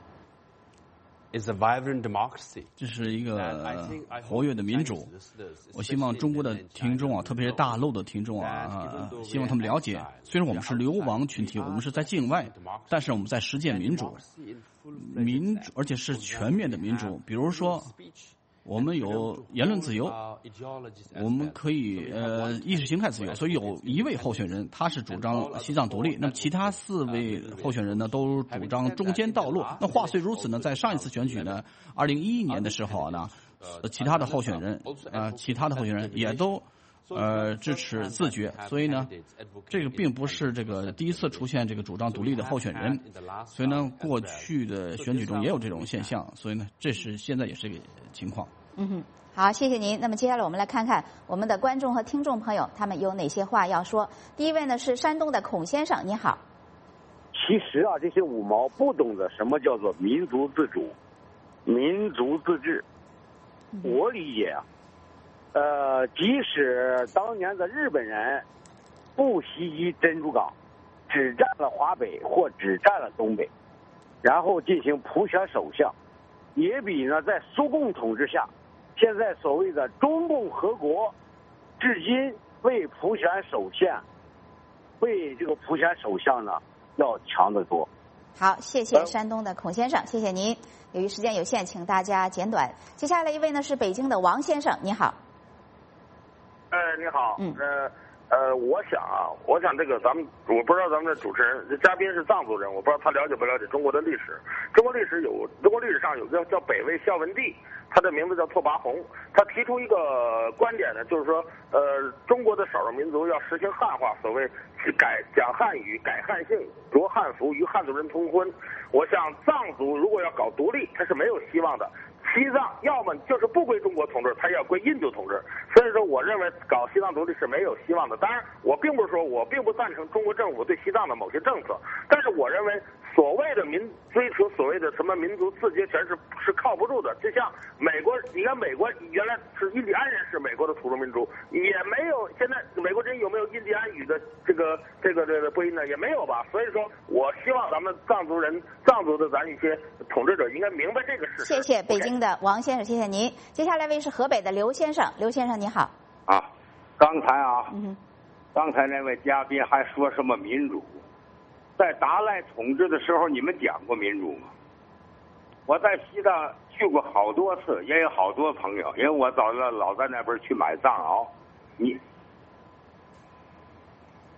Is a vibrant democracy. 这是一个活跃的民主。我希望中国的听众啊，特别是大陆的听众啊，希望他们了解，虽然我们是流亡群体，我们是在境外，但是我们在实践民主，民主而且是全面的民主。比如说，我们有言论自由，我们可以呃意识形态自由，所以有一位候选人他是主张西藏独立，那么其他四位候选人呢都主张中间道路。那话虽如此呢，在上一次选举呢，二零一一年的时候呢，呃，其他的候选人呃其他的候选人也都呃支持自决，所以呢，这个并不是这个第一次出现这个主张独立的候选人，所以呢，过去的选举中也有这种现象，所以呢，这是现在也是一个情况。 嗯哼，好，谢谢您。那么接下来我们来看看我们的观众和听众朋友他们有哪些话要说。第一位呢是山东的孔先生，你好。 其实啊，这些五毛不懂得什么叫做民族自主、民族自治。我理解啊，呃，即使当年的日本人不袭击珍珠港，只占了华北或只占了东北，然后进行普选首相，也比呢在苏共统治下，现在所谓的中共和国，至今为普选首相，为这个普选首相呢要强得多。 好，谢谢山东的孔先生，谢谢您。由于时间有限，请大家简短。接下来一位呢是北京的王先生，你好。 哎，你好。嗯。呃呃，我想啊，我想这个咱们，我不知道咱们的主持人嘉宾是藏族人，我不知道他了解不了解中国的历史。中国历史有，中国历史上有个叫北魏孝文帝，他的名字叫拓跋宏，他提出一个观点呢，就是说，呃，中国的少数民族要实行汉化，所谓改讲汉语、改汉姓、着汉服，与汉族人通婚。我想藏族如果要搞独立，他是没有希望的。西藏要么就是不归中国统治，它要归印度统治。所以说，我认为搞西藏独立是没有希望的。当然，我并不是说我并不赞成中国政府对西藏的某些政策，但是我认为所谓的民追求所谓的什么民族自决权是是靠不住的。就像美国，你看美国原来是印第安人是美国的土著民族，也没有现在美国人有没有印第安语的这个这个这个播音呢？也没有吧。所以说，我希望咱们藏族人、藏族的咱一些统治者应该明白这个事实。 谢谢北京的王先生，谢谢您。接下来一位是河北的刘先生，刘先生你好。 啊，刚才啊，嗯、刚才那位嘉宾还说什么民主，在达赖统治的时候，你们讲过民主吗？我在西藏去过好多次，也有好多朋友，因为我早了老在那边去买藏獒。你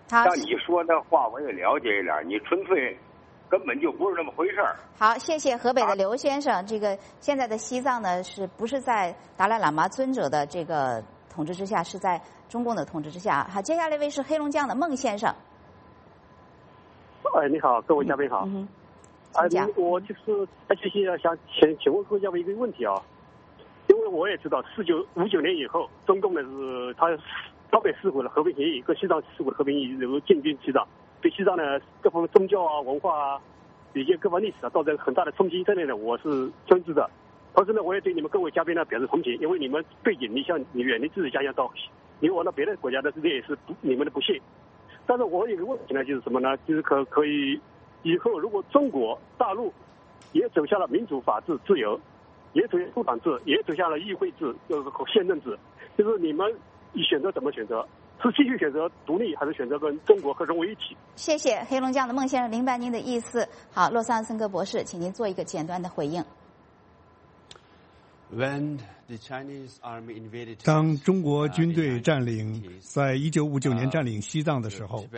好， 像你说那话我也了解一点，你纯粹根本就不是那么回事儿。 好，谢谢河北的刘先生。这个现在的西藏呢，是不是在达赖喇嘛尊者的这个统治之下，是在中共的统治之下？好，接下来一位是黑龙江的孟先生。 哎，你好，各位嘉宾好。 嗯， 哎，我就是哎，谢谢，想请请问各位嘉宾一个问题啊，因为我也知道，四九五九年以后，中共呢是他高北撕毁了和平协议，跟西藏撕毁了和平协议，然后进军西藏，对西藏呢各方面宗教啊、文化啊、以及各方历史啊造成很大的冲击，这类呢我是尊知的。同时呢，我也对你们各位嘉宾呢表示同情，因为你们背井离乡，你远离自己家乡到流亡到别的国家的，这也是不你们的不幸。但是我有个问题呢，就是什么呢？就是可可以以后如果中国大陆也走向了民主、法治、自由，也走向部长制，也走向了议会制、这个宪政制，就是你们选择怎么选择？是继续选择独立，还是选择跟中国合融为一体？ 谢谢黑龙江的孟先生明白您的意思。好，洛桑森格博士，请您做一个简单的回应。 当中国军队占领，在一九五九年占领西藏的时候，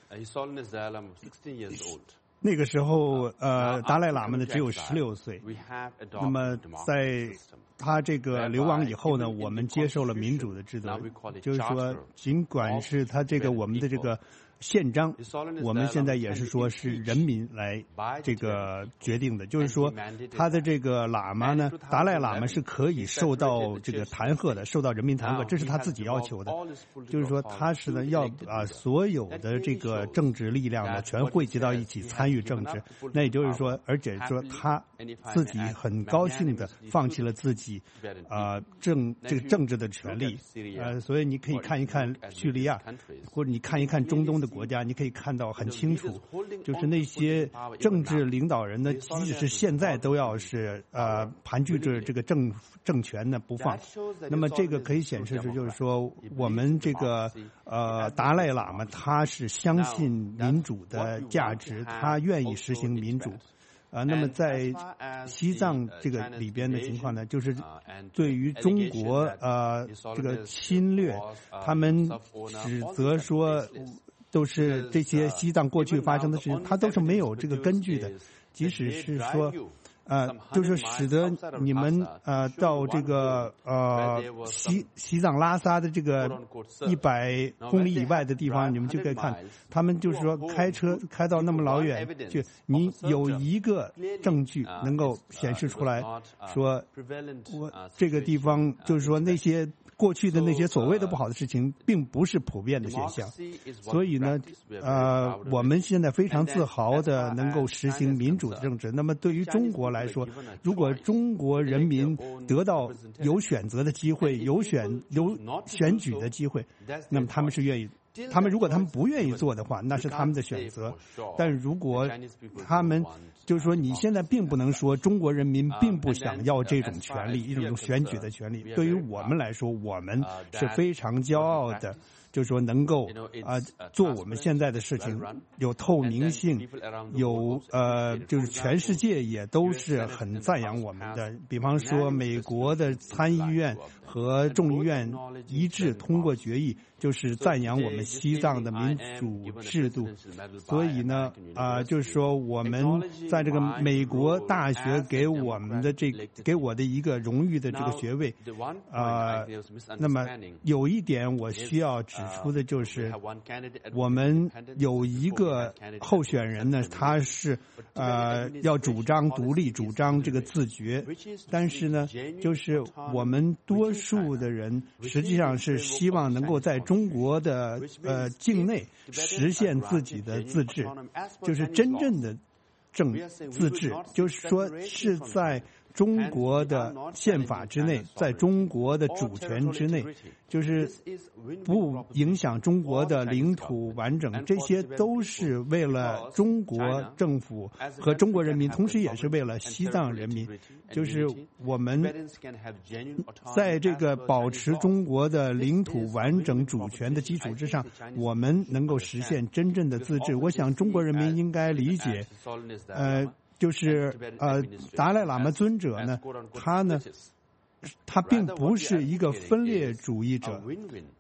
那个时候，呃，达赖喇嘛呢只有十六岁。那么，在他这个流亡以后呢，我们接受了民主的制度，就是说，尽管是他这个我们的这个宪章，我们现在也是说是人民来这个决定的，就是说他的这个喇嘛呢，达赖喇嘛是可以受到这个弹劾的，受到人民弹劾，这是他自己要求的，就是说他是呢要啊所有的这个政治力量呢全汇集到一起参与政治，那也就是说，而且说他自己很高兴的放弃了自己啊、呃、政这个政治的权利，呃，所以你可以看一看叙利亚，或者你看一看中东的国家，你可以看到很清楚，就是那些政治领导人呢，即使是现在都要是呃盘踞着这个政政权呢不放。那么这个可以显示出，就是说我们这个呃达赖喇嘛他是相信民主的价值，他愿意实行民主。啊、呃，那么在西藏这个里边的情况呢，就是对于中国呃这个侵略，他们指责说都是这些西藏过去发生的事情，它都是没有这个根据的。即使是说，呃，就是使得你们呃到这个呃西西藏拉萨的这个一百公里以外的地方，你们就可以看，他们就是说开车开到那么老远去，你有一个证据能够显示出来说，我这个地方就是说那些。过去的那些所谓的不好的事情，并不是普遍的现象，所以呢，呃，我们现在非常自豪的能够实行民主的政治。那么对于中国来说，如果中国人民得到有选择的机会，有选有选举的机会，那么他们是愿意。他们如果他们不愿意做的话，那是他们的选择。但如果他们就是说，你现在并不能说中国人民并不想要这种权利，一种选举的权利。对于我们来说，我们是非常骄傲的。就是说能够啊、呃、做我们现在的事情，有透明性，有呃就是全世界也都是很赞扬我们的。比方说美国的参议院和众议院一致通过决议，就是赞扬我们西藏的民主制度。所以呢啊、呃、就是说我们在这个美国大学给我们的这给我的一个荣誉的这个学位啊、呃，那么有一点我需要指出的就是，我们有一个候选人呢，他是呃要主张独立，主张这个自觉，但是呢，就是我们多数的人实际上是希望能够在中国的呃境内实现自己的自治，就是真正的政自治，就是说是在中国的宪法之内，在中国的主权之内，就是不影响中国的领土完整，这些都是为了中国政府和中国人民，同时也是为了西藏人民。就是我们在这个保持中国的领土完整主权的基础之上，我们能够实现真正的自治。我想中国人民应该理解，呃。就是呃，达赖喇嘛尊者呢，他呢，他并不是一个分裂主义者，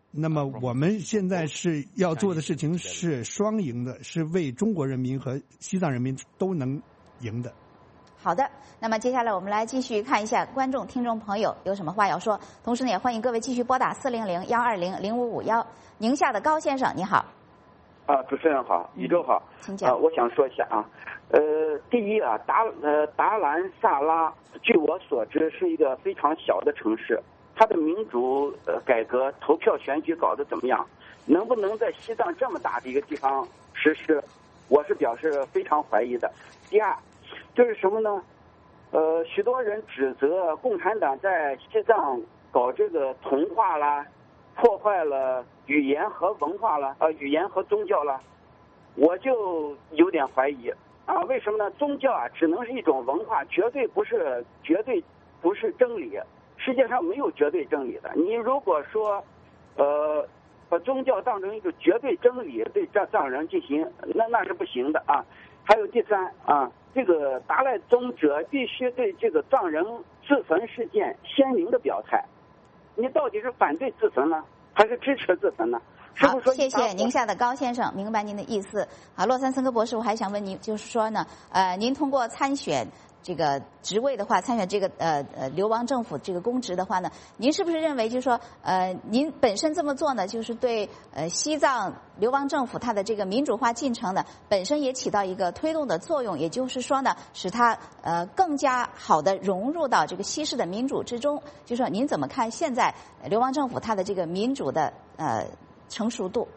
那么我们现在是要做的事情是双赢的，是为中国人民和西藏人民都能赢的。 好的，那么接下来我们来继续看一下观众、听众朋友有什么话要说，同时呢，也欢迎各位继续拨打四零零幺二零零五五幺。宁夏的高先生，你好。 啊，主持人好，宇宙好， 请讲。 啊，我想说一下啊，呃，第一啊，达呃达兰萨拉，据我所知是一个非常小的城市，它的民主呃改革投票选举搞得怎么样？能不能在西藏这么大的一个地方实施？我是表示非常怀疑的。第二，就是什么呢？呃，许多人指责共产党在西藏搞这个同化啦，破坏了语言和文化了，呃，语言和宗教了，我就有点怀疑啊。为什么呢？宗教啊，只能是一种文化，绝对不是绝对不是真理。世界上没有绝对真理的。你如果说，呃，把宗教当成一个绝对真理对藏藏人进行，那那是不行的啊。还有第三啊，这个达赖宗者必须对这个藏人自焚事件鲜明的表态。你到底是反对自焚呢，还是支持自焚呢？ 好，谢谢宁夏的高先生，明白您的意思。啊，洛森森科博士，我还想问您，就是说呢，呃，您通过参选这个职位的话，参选这个呃呃流亡政府这个公职的话呢，您是不是认为就是说，呃，您本身这么做呢，就是对呃西藏流亡政府它的这个民主化进程呢，本身也起到一个推动的作用，也就是说呢，使它呃更加好的融入到这个西式的民主之中。就是说，您怎么看现在流亡政府它的这个民主的呃成熟度？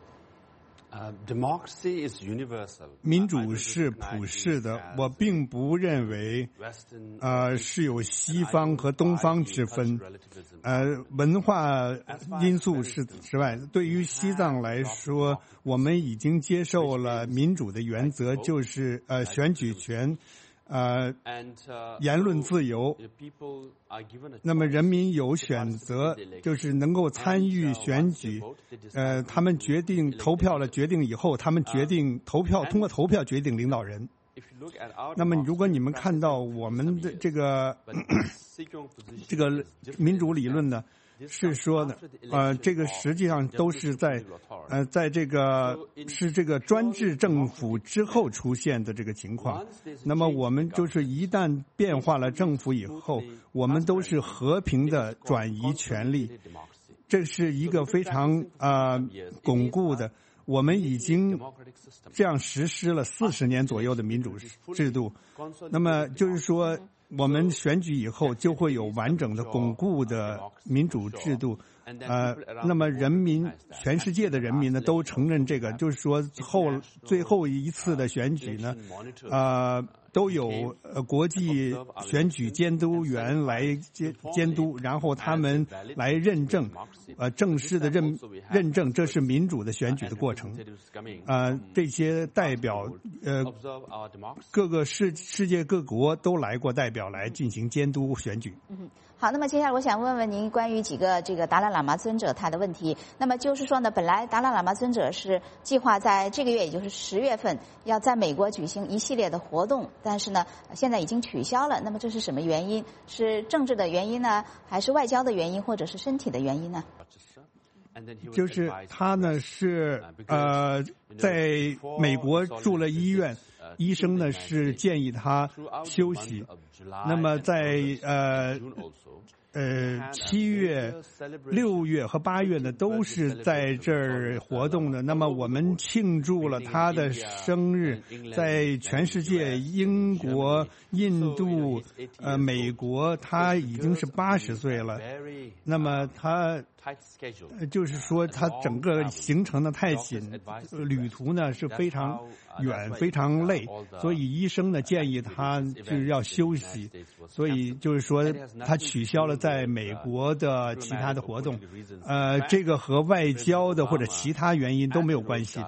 Uh, democracy is universal. 民主是普世的，我并不认为，呃，是有西方和东方之分，呃，文化因素是之外。对于西藏来说，我们已经接受了民主的原则，就是呃选举权。呃，言论自由，那么人民有选择，就是能够参与选举。呃，他们决定投票了，决定以后，他们决定投票，通过投票决定领导人。那么，如果你们看到我们的这个这个民主理论呢？是说的，呃，这个实际上都是在，呃，在这个是这个专制政府之后出现的这个情况。那么我们就是一旦变化了政府以后，我们都是和平的转移权力，这是一个非常呃巩固的。我们已经这样实施了四十年左右的民主制度，那么就是说。我们选举以后就会有完整的巩固的民主制度，呃，那么人民，全世界的人民呢都承认这个，就是说后最后一次的选举呢，呃，都有呃国际选举监督员来监监督，然后他们来认证，呃，正式的认认证这是民主的选举的过程，呃，这些代表呃各个世世界各国都来过代表来进行监督选举。 嗯，好，那么接下来我想问问您关于几个这个达赖喇嘛尊者他的问题。那么就是说呢，本来达赖喇嘛尊者是计划在这个月，也就是十月份，要在美国举行一系列的活动，但是呢，现在已经取消了。那么这是什么原因？是政治的原因呢，还是外交的原因，或者是身体的原因呢？ 就是他呢是呃在美国住了医院，医生呢是建议他休息。那么在呃呃七月、六月和八月呢都是在这儿活动的。那么我们庆祝了他的生日，在全世界，英国、印度、呃美国，他已经是八十岁了。那么他。就是说，他整个行程呢太紧，旅途呢是非常远、非常累，所以医生呢建议他就是要休息，所以就是说他取消了在美国的其他的活动。呃，这个和外交的或者其他原因都没有关系的。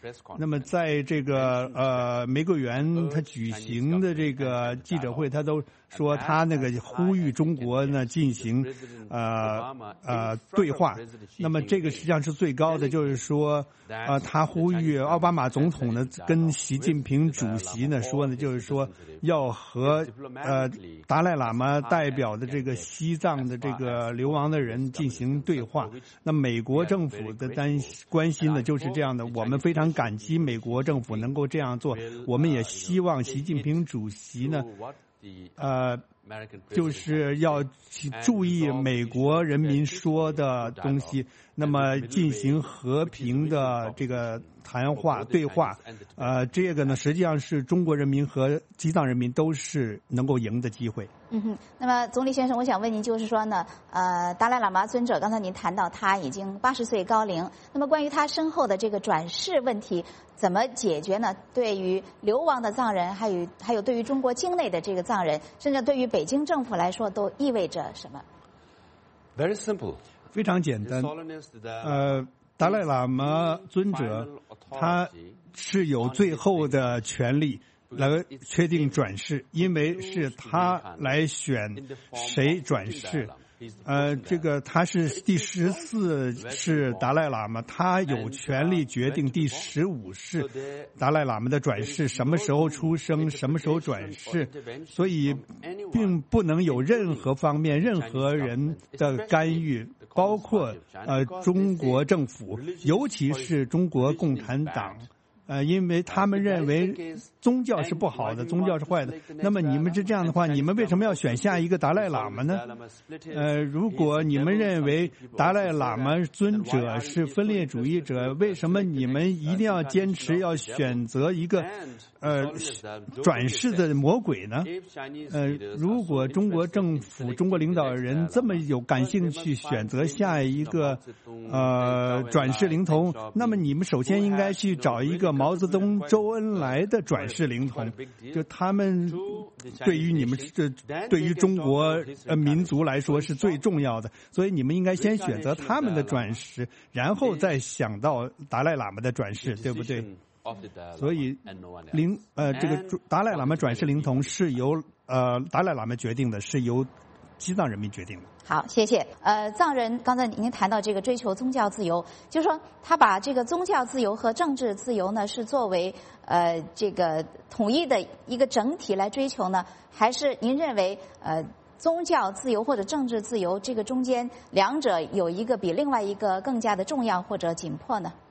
那么在这个呃玫瑰园他举行的这个记者会，他都说他那个呼吁中国呢进行呃呃对话。那么这个实际上是最高的，就是说呃他呼吁奥巴马总统呢跟习近平主席呢说呢，就是说要和呃达赖喇嘛代表的这个西藏的这个流亡的人进行对话。那美国政府的担关心呢就是这样的，我们非常感激美国政府能够这样做，我们也希望习近平主席呢呃就是要注意美国人民说的东西，那么进行和平的这个谈话对话，呃，这个呢实际上是中国人民和西藏人民都是能够赢的机会。 嗯哼，那么总理先生，我想问您，就是说呢，呃，达赖喇嘛尊者，刚才您谈到他已经八十岁高龄，那么关于他身后的这个转世问题怎么解决呢？对于流亡的藏人，还有还有对于中国境内的这个藏人，甚至对于北京政府来说，都意味着什么 ？Very simple， 非常简单。呃，达赖喇嘛尊者他是有最后的权利来确定转世，因为是他来选谁转世。呃，这个他是第十四世达赖喇嘛，他有权利决定第十五世达赖喇嘛的转世什么时候出生，什么时候转世，所以并不能有任何方面、任何人的干预，包括呃中国政府，尤其是中国共产党。呃，因为他们认为宗教是不好的，宗教是坏的。那么你们是这样的话，你们为什么要选下一个达赖喇嘛呢？呃，如果你们认为达赖喇嘛尊者是分裂主义者，为什么你们一定要坚持要选择一个呃转世的魔鬼呢？呃，如果中国政府、中国领导人这么有感兴趣选择下一个呃转世灵童，那么你们首先应该去找一个毛泽东、周恩来的转世灵童，就他们对于你们这对于中国呃民族来说是最重要的，所以你们应该先选择他们的转世，然后再想到达赖喇嘛的转世，对不对？所以灵呃这个达赖喇嘛转世灵童是由呃达赖喇嘛决定的，是由西藏人民决定的。 好，谢谢。呃，藏人刚才您谈到这个追求宗教自由，就是说他把这个宗教自由和政治自由呢，是作为呃这个统一的一个整体来追求呢，还是您认为呃宗教自由或者政治自由这个中间两者有一个比另外一个更加的重要或者紧迫呢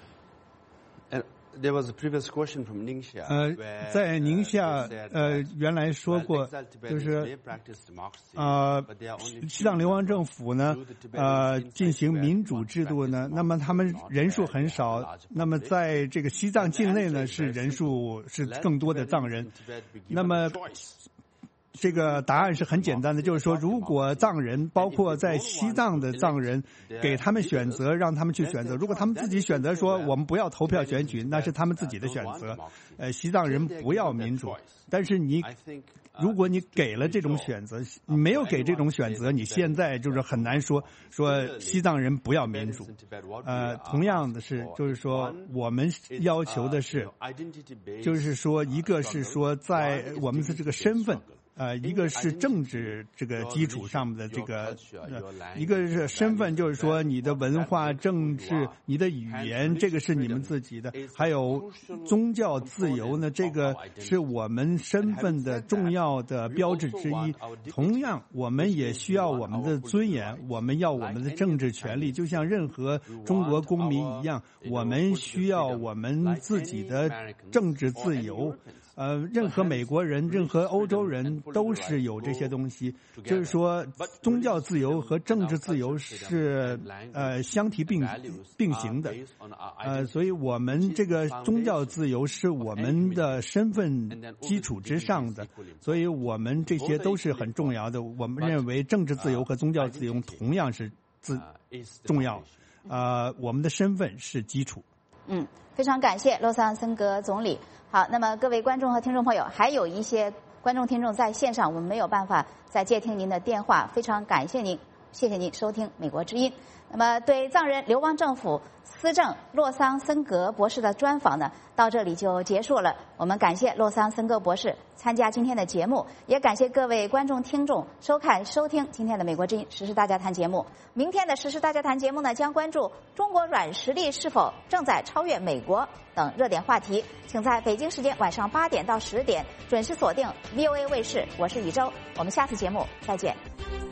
？There was a previous question from Ningxia. 呃，在宁夏，呃，原来说过，就是呃，西藏流亡政府呢，呃，进行民主制度呢，那么他们人数很少，那么在这个西藏境内呢，是人数是更多的藏人，那么。这个答案是很简单的，就是说，如果藏人，包括在西藏的藏人，给他们选择，让他们去选择。如果他们自己选择说我们不要投票选举，那是他们自己的选择。呃，西藏人不要民主，但是你，如果你给了这种选择，你没有给这种选择，你现在就是很难说说西藏人不要民主。呃，同样的是，就是说我们要求的是，就是说一个是说在我们的这个身份。呃，一个是政治这个基础上的这个，呃，一个是身份，就是说你的文化、政治、你的语言，这个是你们自己的。还有宗教自由呢，这个是我们身份的重要的标志之一。同样，我们也需要我们的尊严，我们要我们的政治权利，就像任何中国公民一样，我们需要我们自己的政治自由。呃，任何美国人、任何欧洲人都是有这些东西，就是说，宗教自由和政治自由是呃相提并并行的，呃，所以我们这个宗教自由是我们的身份基础之上的，所以我们这些都是很重要的。我们认为政治自由和宗教自由同样是自重要，呃，我们的身份是基础。 嗯，非常感谢洛桑森格总理。好，那么各位观众和听众朋友，还有一些观众听众在线上，我们没有办法再接听您的电话，非常感谢您。 谢谢您收听美国之音。那么，对藏人流亡政府司政洛桑森格博士的专访呢，到这里就结束了。我们感谢洛桑森格博士参加今天的节目，也感谢各位观众听众收看收听今天的美国之音时事大家谈节目。明天的时事大家谈节目呢，将关注中国软实力是否正在超越美国等热点话题。请在北京时间晚上八点到十点准时锁定 V O A 卫视，我是宇宙，我们下次节目再见。